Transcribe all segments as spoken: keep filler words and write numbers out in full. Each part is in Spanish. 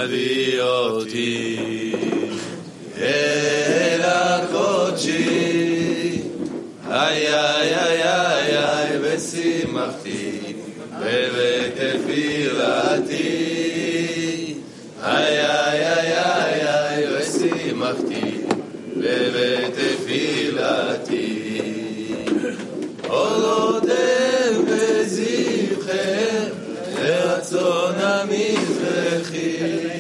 תביא אותי אל הקודשי, איי איי איי איי איי ושמחתי בבית תפילתי, איי איי איי איי איי ושמחתי בבית תפילתי. עולותיהם וזבחיהם לרצון המזבחי,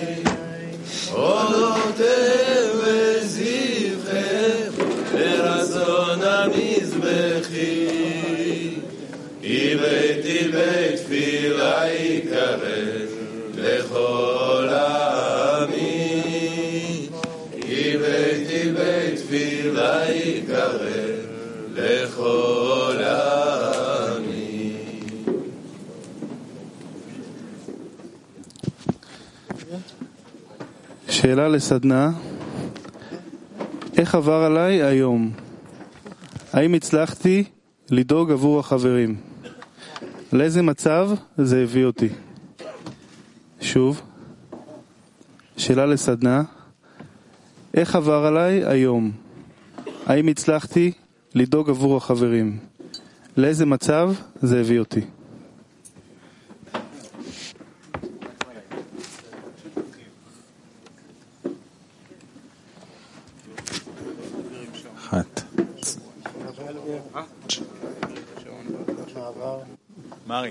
עולותיהם וזבחיהם לרצון המזבחי, כי ביתי בית תפילה יקרב לכל העמים, כי ביתי בית תפילה יקרב לכל העמים. שאלה לסדנה: איך עבר עליי היום? האם הצלחתי לדאוג עבור החברים? לאיזה מצב זה הביא אותי? שוב, שאלה לסדנה: איך עבר עליי היום? האם הצלחתי לדאוג עבור החברים? לאיזה מצב זה הביא אותי? אחת. מאריק.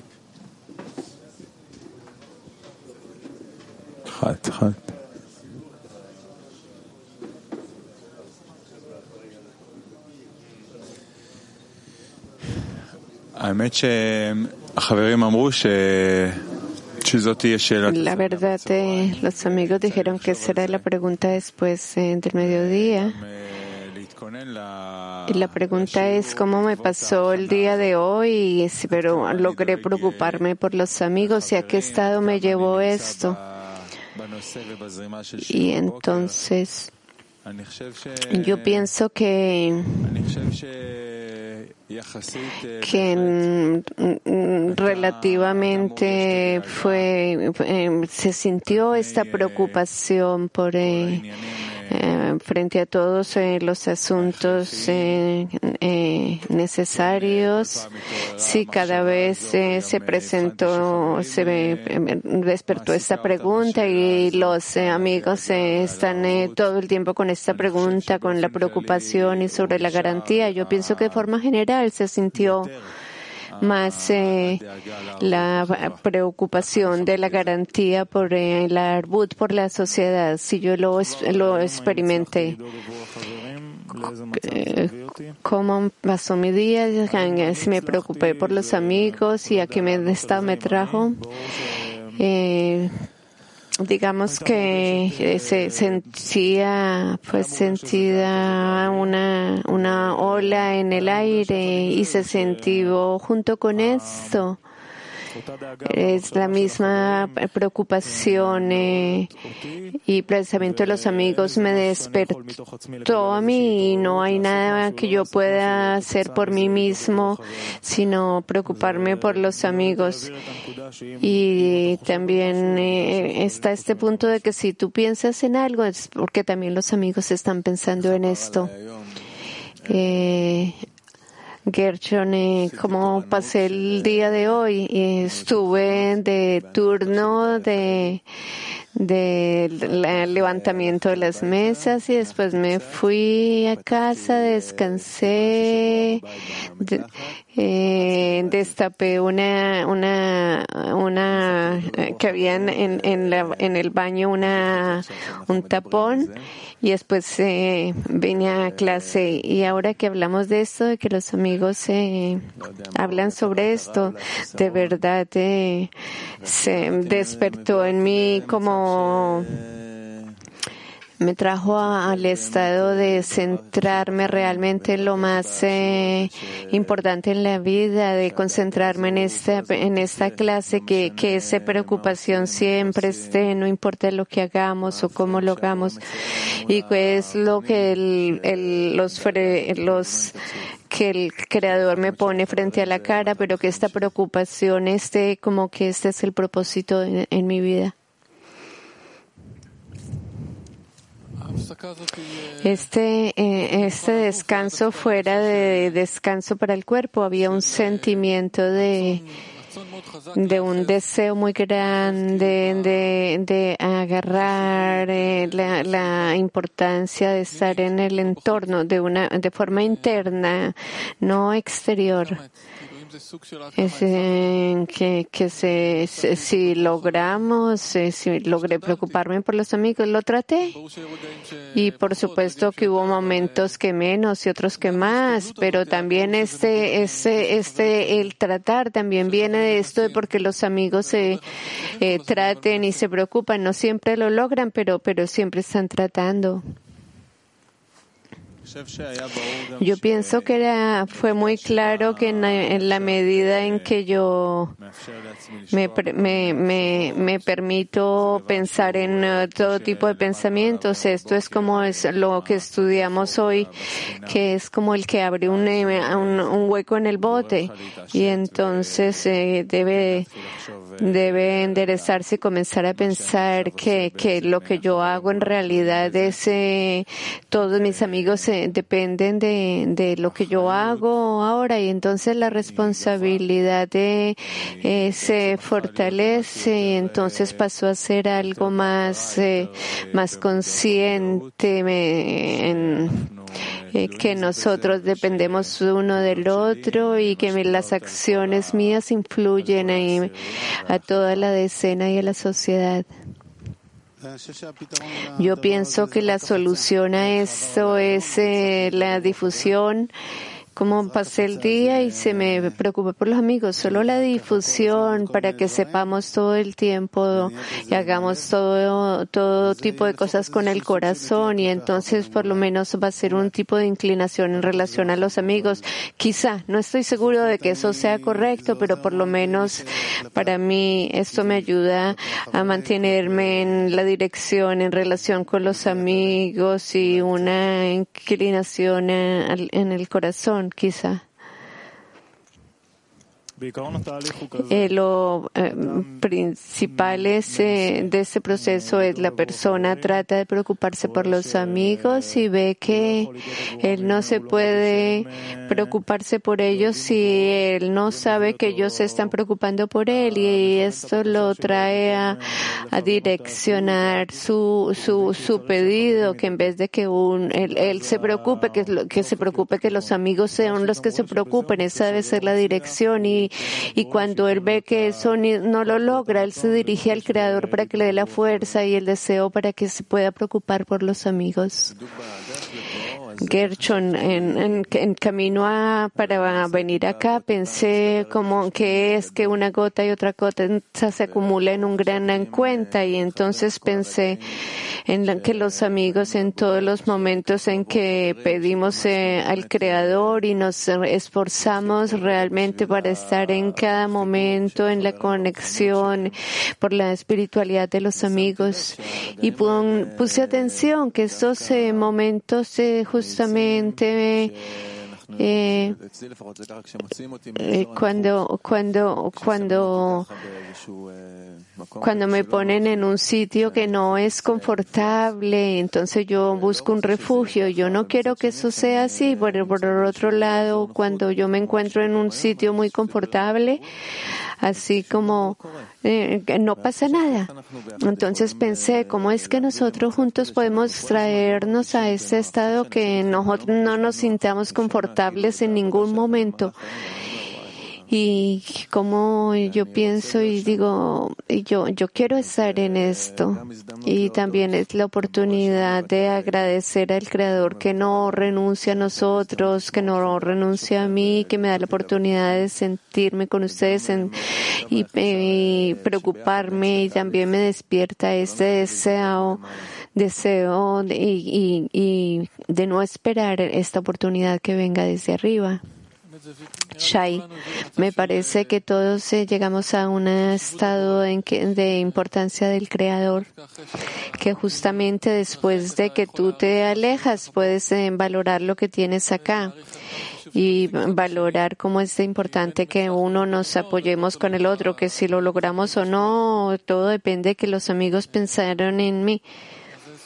אחת, אחת. האמת שהחברים אמרו ש... שזאת תהיה שאלה. La verdad, eh, los amigos dijeron que será la pregunta después eh, del mediodía. Y la pregunta es cómo me pasó el día de hoy, y si, pero logré preocuparme por los amigos y a qué estado me llevó esto. Y entonces yo pienso que que relativamente fue eh, se sintió esta preocupación por eh, eh, frente a todos eh, los asuntos eh, eh, necesarios. Sí, cada vez eh, se presentó, se eh, despertó esta pregunta, y los eh, amigos eh, están eh, todo el tiempo con esta pregunta, con la preocupación y sobre la garantía. Yo pienso que de forma general se sintió más eh, la preocupación de la garantía por eh, la arbut, por la sociedad. Si yo lo, lo experimenté, eh, cómo pasó mi día, si me preocupé por los amigos y a qué me, estado me trajo. Eh, Digamos que se sentía, pues sentía una, una ola en el aire y se sintió junto con esto. Es la misma preocupación eh, y pensamiento de los amigos me despertó a mí, y no hay nada que yo pueda hacer por mí mismo, sino preocuparme por los amigos. Y también eh, está este punto de que si tú piensas en algo es porque también los amigos están pensando en esto. Eh, Gershon, eh, ¿cómo pasé el día de hoy? Eh, estuve de turno de, de la- levantamiento de las mesas, y después me fui a casa, descansé, de- eh, destapé una, una, una, eh, que había en, en, en la, en el baño una, un tapón. Y después eh, vine a clase, y ahora que hablamos de esto, de que los amigos eh, hablan sobre esto, de verdad eh, se despertó en mí como me trajo a- al estado de centrarme realmente en lo más eh, importante en la vida, de concentrarme en esta, en esta clase, que, que esa preocupación siempre esté, no importa lo que hagamos o cómo lo hagamos, y que es lo que el, el, los, fre- los que el Creador me pone frente a la cara, pero que esta preocupación esté como que este es el propósito en, en mi vida. Este, eh, este descanso fuera de descanso para el cuerpo, había un sentimiento de, de un deseo muy grande de, de agarrar eh, la, la importancia de estar en el entorno de una, de forma interna, no exterior. Es, eh, que, que se, se, si logramos, eh, si logré preocuparme por los amigos, lo traté. Y por supuesto que hubo momentos que menos y otros que más, pero también este, este, este, el tratar también viene de esto de porque los amigos se eh, traten y se preocupan. No siempre lo logran, pero, pero siempre están tratando. Yo pienso que era, fue muy claro que en la, en la medida en que yo me, me, me, me permito pensar en uh, todo tipo de pensamientos, esto es como es lo que estudiamos hoy, que es como el que abre un, un, un hueco en el bote y entonces eh, debe debe enderezarse y comenzar a pensar que, que lo que yo hago en realidad es eh, todos mis amigos eh, dependen de, de lo que yo hago ahora y entonces la responsabilidad de, eh, se fortalece y entonces pasó a ser algo más, eh, más consciente me, en, eh, que nosotros dependemos uno del otro y que las acciones mías influyen a, a toda la decena y a la sociedad. Yo pienso que la solución a eso es eh, la difusión. Como pasé el día y se me preocupé por los amigos, solo la difusión para que sepamos todo el tiempo y hagamos todo, todo tipo de cosas con el corazón y entonces por lo menos va a ser un tipo de inclinación en relación a los amigos. Quizá, no estoy seguro de que eso sea correcto, pero por lo menos para mí esto me ayuda a mantenerme en la dirección en relación con los amigos y una inclinación en el corazón. Quizá. Eh, lo eh, principal es, eh, de este proceso es la persona trata de preocuparse por los amigos y ve que él no se puede preocuparse por ellos si él no sabe que ellos se están preocupando por él y esto lo trae a, a direccionar su, su, su pedido, que en vez de que un, él, él se preocupe, que, que se preocupe que los amigos sean los que se preocupen, esa debe ser la dirección y Y cuando él ve que eso no lo logra, él se dirige al Creador para que le dé la fuerza y el deseo para que se pueda preocupar por los amigos. Gershon, en, en, en camino a, para venir acá, pensé como que es que una gota y otra gota se acumula en un gran en cuenta y entonces pensé en la, que los amigos en todos los momentos en que pedimos eh, al Creador y nos esforzamos realmente para estar en cada momento en la conexión por la espiritualidad de los amigos y pon, puse atención que estos eh, momentos eh, justamente eh, eh, cuando cuando cuando cuando me ponen en un sitio que no es confortable, entonces yo busco un refugio. Yo no quiero que eso sea así. Por, por el otro lado, cuando yo me encuentro en un sitio muy confortable, así como eh, no pasa nada. Entonces pensé, ¿cómo es que nosotros juntos podemos traernos a ese estado que nosotros no nos sintamos confortables en ningún momento? Y como yo pienso y digo, yo, yo quiero estar en esto. Y también es la oportunidad de agradecer al Creador que no renuncia a nosotros, que no renuncia a mí, que me da la oportunidad de sentirme con ustedes en, y, y preocuparme y también me despierta este deseo, deseo de, y, y, y de no esperar esta oportunidad que venga desde arriba. Shai, me parece que todos eh, llegamos a un estado en que, de importancia del Creador, que justamente después de que tú te alejas puedes eh, valorar lo que tienes acá y valorar cómo es importante que uno nos apoyemos con el otro, que si lo logramos o no, todo depende de que los amigos pensaron en mí.